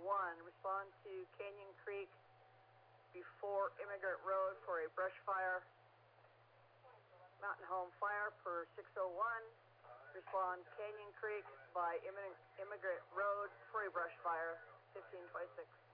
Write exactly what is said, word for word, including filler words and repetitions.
one, respond to Canyon Creek before Immigrant Road for a brush fire. Mountain Home Fire per six oh one, respond Canyon Creek by Immigrant Road for a brush fire, fifteen twenty-six.